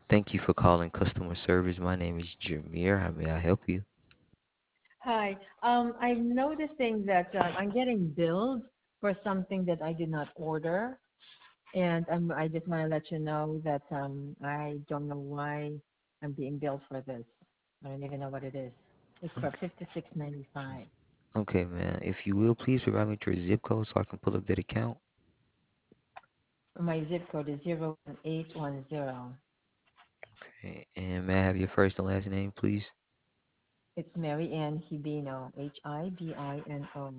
Thank you for calling customer service. My name is Jameer. How may I help you? Hi. I'm noticing that I'm getting billed for something that I did not order, and I just want to let you know that I don't know why I'm being billed for this. I don't even know what it is. It's for Okay, 56.95. okay, man. If you will, please provide me with your zip code so I can pull up that account. My zip code is 01810. Okay, and may I have your first and last name, please? It's Mary Ann Hibino, Hibino.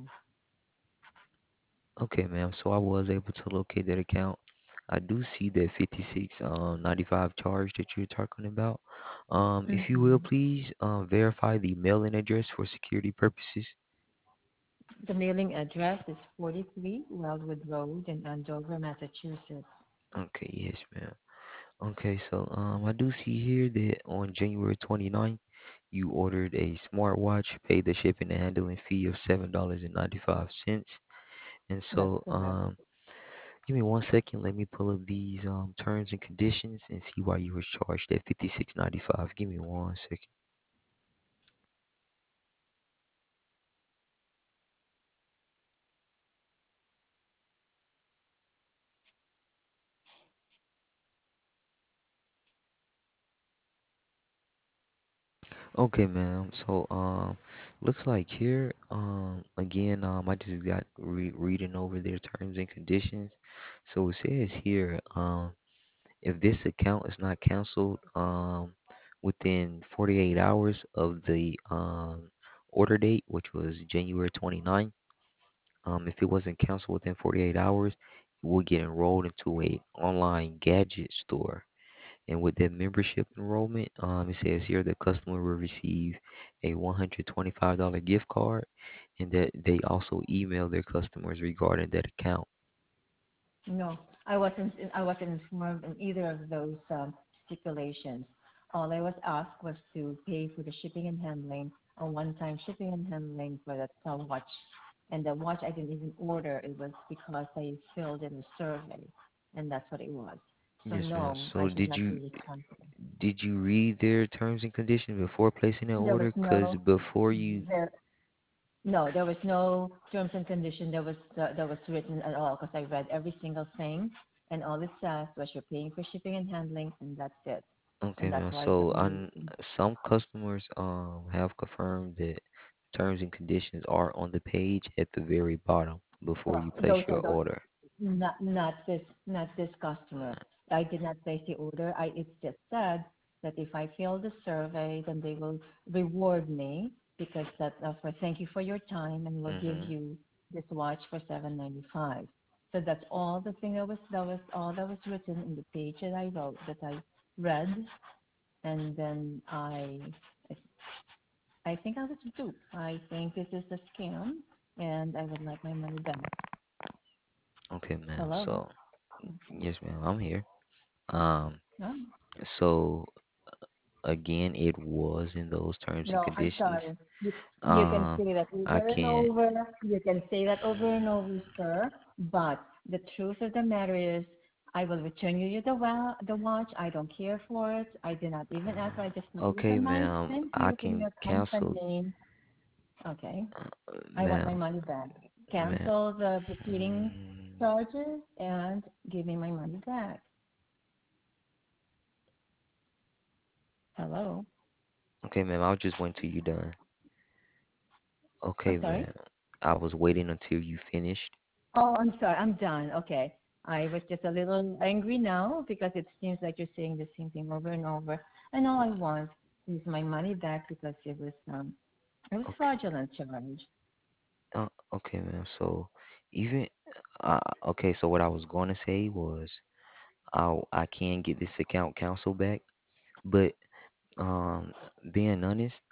Okay, ma'am. So I was able to locate that account. I do see that 56 95 charge that you're talking about. If you will, Mm-hmm. please verify the mailing address for security purposes. The mailing address is 43 Wildwood Road in Andover, Massachusetts. Okay, yes, ma'am. Okay, so I do see here that on January 29th, you ordered a smartwatch, paid the shipping and handling fee of $7.95. And That's so correct. give me 1 second, let me pull up these terms and conditions and see why you were charged at 56.95. Give me 1 second. Okay, ma'am. So looks like here again I just got reading over their terms and conditions. So it says here if this account is not canceled within 48 hours of the order date, which was January 29th, if it wasn't canceled within 48 hours, you will get enrolled into a online gadget store. And with that membership enrollment, it says here the customer will receive a $125 gift card, and that they also email their customers regarding that account. No, I wasn't informed in either of those stipulations. All I was asked was to pay for the shipping and handling, a one-time shipping and handling for that watch. And the watch I didn't even order. It was because I filled in the survey, and that's what it was. So Yes, ma'am. no, I So should did not be you responsible. did you read their terms and conditions before placing that There was order? Because no before you, there No, there was no terms and condition that was written at all because I read every single thing, and all it says was you're paying for shipping and handling, and that's it. okay, And that's ma'am. why the So only some customers have confirmed that terms and conditions are on the page at the very bottom before well, you those place are your the order. not this customer. I did not place the order. It just said that if I fill the survey, then they will reward me because that for thank you for your time, and we'll give Mm-hmm. you this watch for 795. So that's all the thing that was all that was written in the page that I wrote that I read, and then I think I was duped. I think this is a scam, and I would like my money back. Okay, ma'am. Hello. So yes, ma'am. I'm here. Um. No. So again, it was in those terms and No, I'm conditions. sorry. You can Um. say that I over and can't. over. You can say that over and over, sir. But the truth of the matter is, I will return you the watch. I don't care for it. I did not even ask. I just thought it was a Okay, nice ma'am. thank I you from can your cancel. company. Okay. I want my Ma'am. money back. Ma'am. Cancel the preceding mm, charges and give me my money back. Hello. Okay, ma'am. I'll just wait till you done. I'm Okay, sorry. ma'am. I was waiting until you finished. Oh, I'm sorry. I'm done. Okay. I was just a little angry now because it seems like you're saying the same thing over and over. And all I want is my money back because it was Okay. fraudulent charge. Okay, ma'am. So even okay. So what I was going to say was I can get this account council back, but being honest,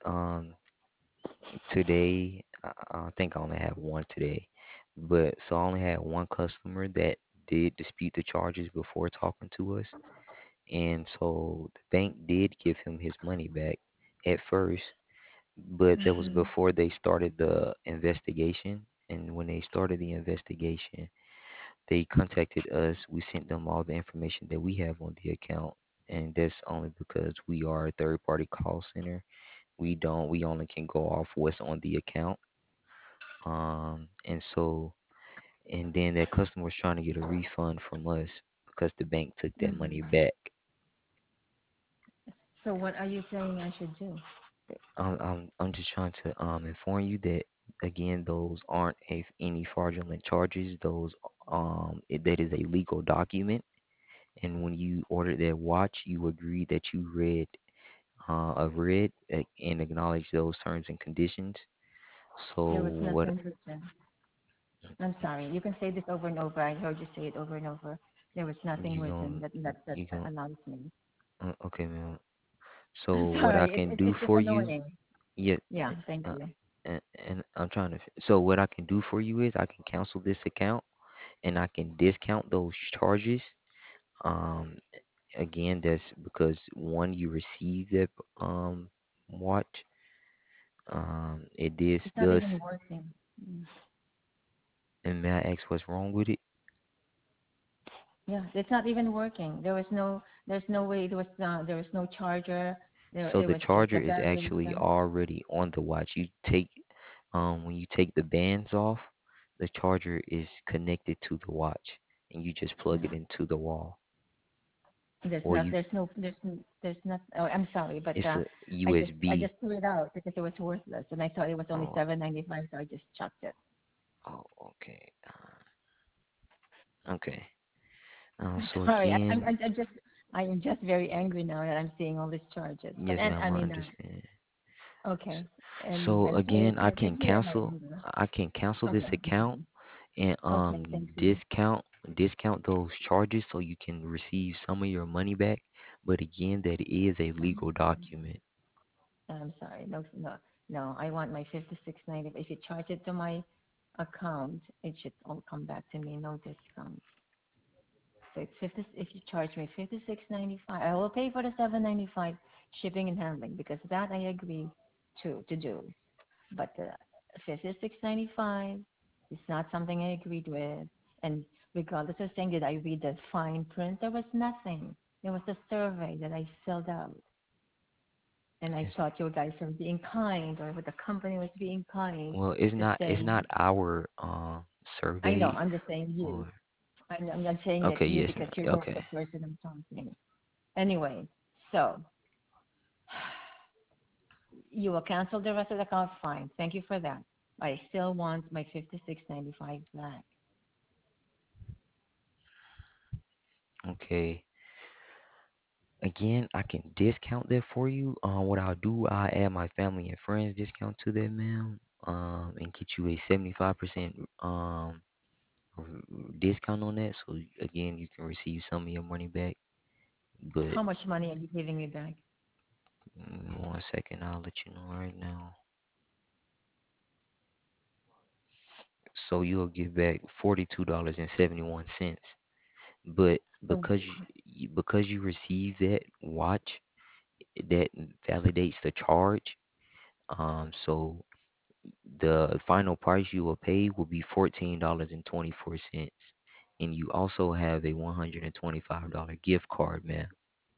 today I think I only have one today, but so I only had one customer that did dispute the charges before talking to us, and so the bank did give him his money back at first, but that was Mm-hmm. before they started the investigation. And when they started the investigation, they contacted us. We sent them all the information that we have on the account, and that's only because we are a third party call center. We only can go off what's on the account. And so and then that customer was trying to get a refund from us because the bank took that money Hmm. back. So what are you saying I should do? I'm just trying to inform you that again those aren't any fraudulent charges. That is a legal document, and when you ordered that watch, you agreed that you read and acknowledged those terms and conditions. So There was what nothing written. I'm sorry. You can say this over and over. I heard you say it over and over. There was nothing you written gonna that you gonna allows me. okay, man. So I'm what I sorry. can do It's just for you, annoying. yeah, Yeah. Thank uh, you. and I'm trying to. So what I can do for you is I can cancel this account and I can discount those charges. Um, Again, that's because one, you received that watch. It this It's not even does, working. Mm. and may I ask what's wrong with it? Yeah, it's not even working. There's no way. There was no charger. So It the was just charger a is battery. actually So already on the watch. When you take the bands off, the charger is connected to the watch, and you just plug it into the wall, or you there's not. Oh, I'm sorry, but it's a I USB. just threw it out because it was worthless, and I thought it was only Oh, 7.95, so I just chucked it. oh, okay, okay. I'm So sorry. again, I am just very angry now that I'm seeing all these charges. But yes, and ma'am, I I mean, understand. okay, So and sorry, again, thank you for my anger. I can cancel Okay, this account and okay, thank you. discount those charges so you can receive some of your money back. But again, that is a I'm legal sorry. document. I'm sorry. No, no, no. I want my 56.90. If you charge it to my account, it should all come back to me. No discount. So it's 50. If you charge me 56.95, I will pay for the 7.95 shipping and handling because that I agree to do. But the 56.95 is not something I agreed with. And regardless of saying, did I read the fine print? There was nothing. There was a survey that I filled out. And I It's, thought you guys were being kind, or the company was being kind well, to it's say, not our I know, survey I'm just saying you. or I'm not saying okay, that you yes, ma'am. because you're Okay. the person I'm talking. Anyway, so you will cancel the rest of the account, fine. Thank you for that. I still want my 56.95 back. Okay. Again, I can discount that for you. What I'll do, I add my family and friends discount to that, ma'am. And get you a 75% r- discount on that. So again, you can receive some of your money back. But How much money are you giving me back? 1 second, I'll let you know right now. So you'll get back $42.71. But Oh, because you receive that watch, that validates the charge. So the final price you will pay will be $14.24. And you also have a $125 gift card, man.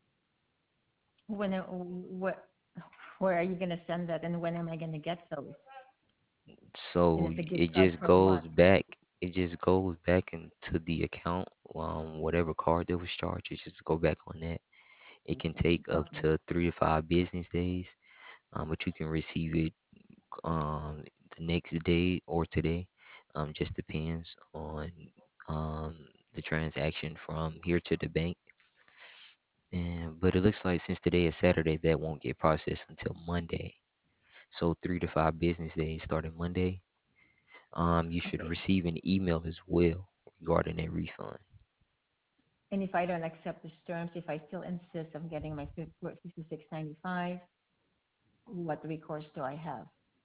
what? Where are you gonna send that, and when am I gonna get those? And So it's a gift it card just for what? goes back. It just goes back into the account. Whatever card that was charged, it just go back on that. It can take up Okay. to 3 to 5 business days. But you can receive it the next day or today. Just depends on um the transaction from here to the bank. And but it looks like since today is Saturday, that won't get processed until Monday. So 3 to 5 business days starting Monday. You should Okay. receive an email as well regarding that refund. And if I don't accept these terms, if I still insist on getting my 56.95, what recourse do I have?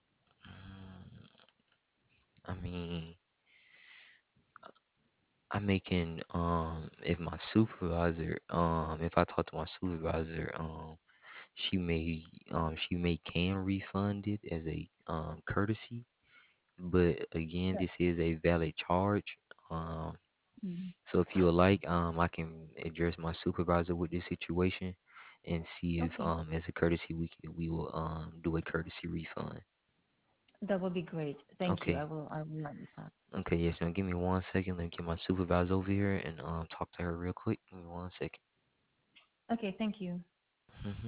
I mean, I'm making if my supervisor if I talk to my supervisor she may can refund it as a courtesy, but again Sure. this is a valid charge. Um, Mhm. so if you would like I can address my supervisor with this situation. and see if Okay, as a courtesy we will do a courtesy refund. that will be great. Thank you. Okay. I will notice that. Okay, yes, ma'am. Give me 1 second. Let me get my supervisor over here and talk to her real quick. Give me 1 second. Okay, thank you. Hmm.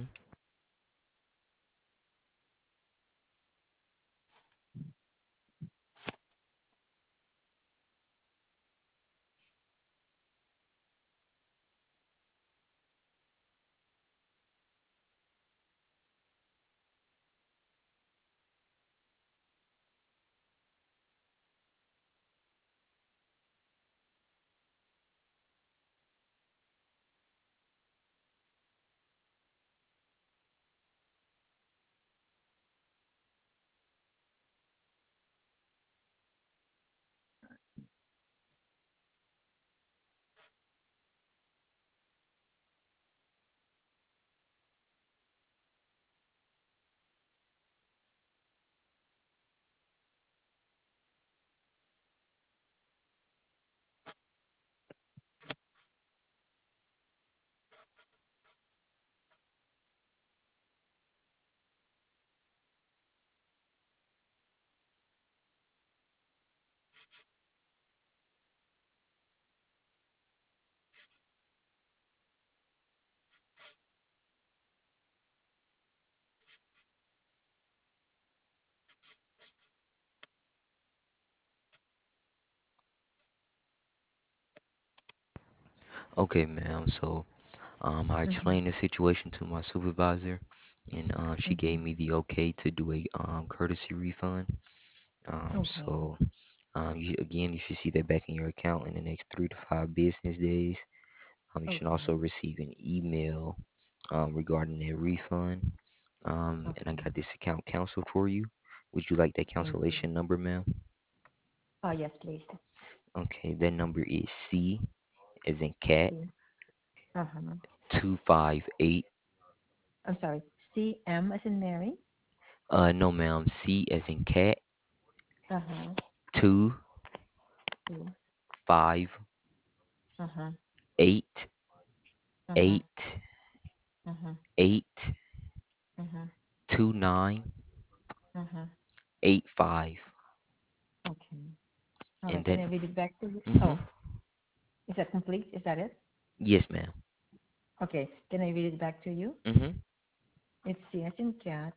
Okay, ma'am. So I Mm-hmm. explained the situation to my supervisor, and she gave Mm-hmm. me the okay to do a courtesy refund. Okay. So again, you should see that back in your account in the next 3 to 5 business days. You should Okay. also receive an email regarding a refund. And I Okay. got this account canceled for you. Would you like that Thank you. cancellation number, ma'am? Oh, yes, please. Okay, that number is C as in cat C. Uh-huh. 258. I'm sorry. CM as in Mary. No, ma'am. C as in cat Uh-huh. two C. five Uh-huh. eight Uh-huh. eight Uh-huh. 8 Uh-huh. 29 Uh-huh. 85. Okay. All And right. Can then, I read it back to you? mm-hmm. Oh, is that complete? Is that it? Yes, ma'am. Okay. Can I read it back to you? Mm-hmm. It's C as in cat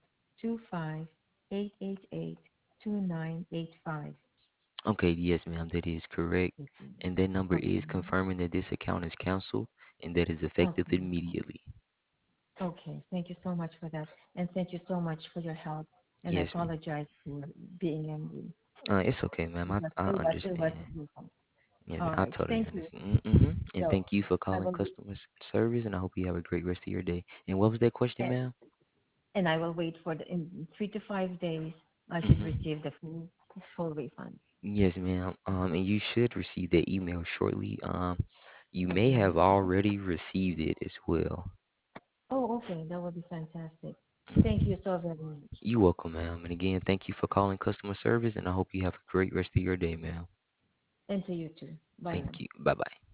25 888 2985. Okay, yes, ma'am. That is correct. Okay. And that number is Okay. confirming that this account is canceled and that is effective Okay. immediately. Okay. Thank you so much for that. And thank you so much for your help. And I Yes, ma'am. apologize for being angry It's okay, ma'am. because I it was understand. beautiful. Yes, All I right. totally Thank you. understand. Mm-hmm. And So thank you for I calling will be, customer service, and I hope you have a great rest of your day. And what was that question, and, ma'am? and I will wait for in 3 to 5 days. I should Mm-hmm. receive the full refund. Yes, ma'am. And you should receive that email shortly. You may have Okay. already received it as well. Oh, okay. That would be fantastic. Thank you so very much. You're welcome, ma'am. And again, thank you for calling customer service, and I hope you have a great rest of your day, ma'am. And to you too. Bye now. Thank you. Bye bye.